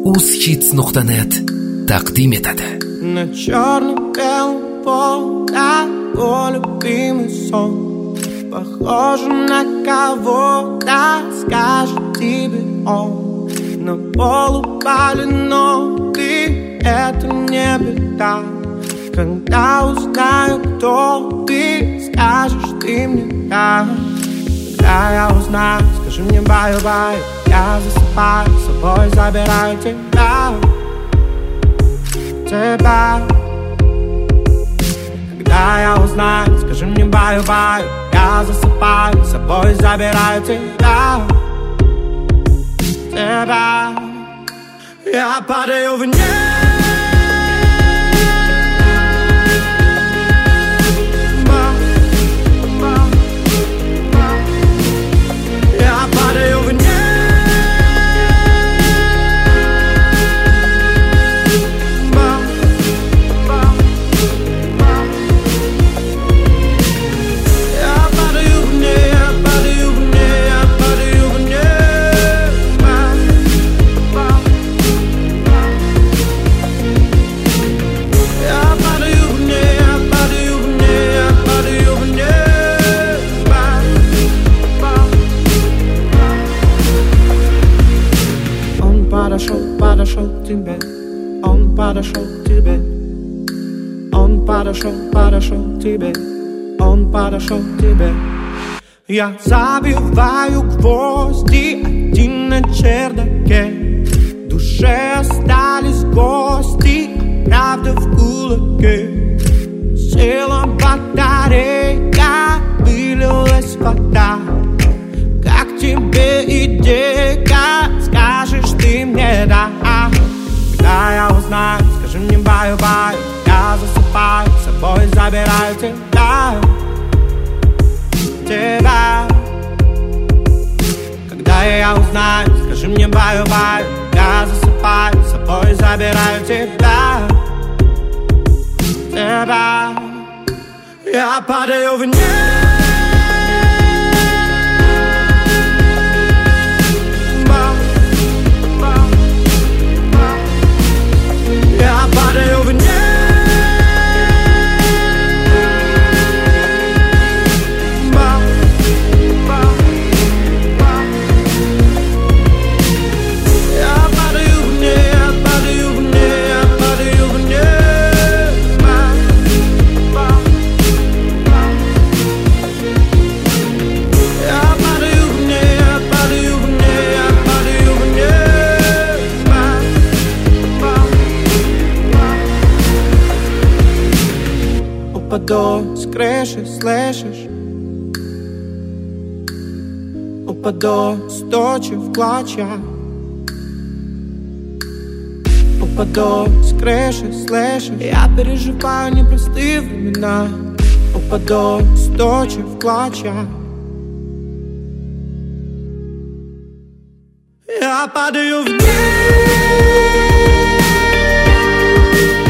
ushits.net taqdim etadi. На черно-белом поле твой любимый сон. Похоже на кого-то, скажет тебе он. На полу больной, это не беда. Когда узнаю, кто ты, скажешь ты мне да. Когда я узнаю, скажи мне баю-баю. Я засыпаю, с собой забираю тебя. Когда я узнаю, скажи мне баю-баю. Я засыпаю, с собой забираю тебя. Я падаю вниз. Подошел к тебе, он подошел к тебе, он подошел к тебе, он подошел к тебе. Я забиваю гвозди один на чердаке. В душе остались гости, правда в кулаке. Села батарейка, вылилась вода. Как тебе идея, скажешь ты мне да. Когда я узнаю, скажи мне баю-баю. Я засыпаю, с собой забираю тебя. Когда я узнаю, скажи мне баю-баю. Я засыпаю, с собой забираю тебя. Я падаю вниз. Я падаю вниз. Упаду с крыши, слышишь? Упаду с тучи в клочья. Упаду с крыши, слышишь? Я переживаю непростые времена. Упаду с тучи в клочья. Я падаю вниз.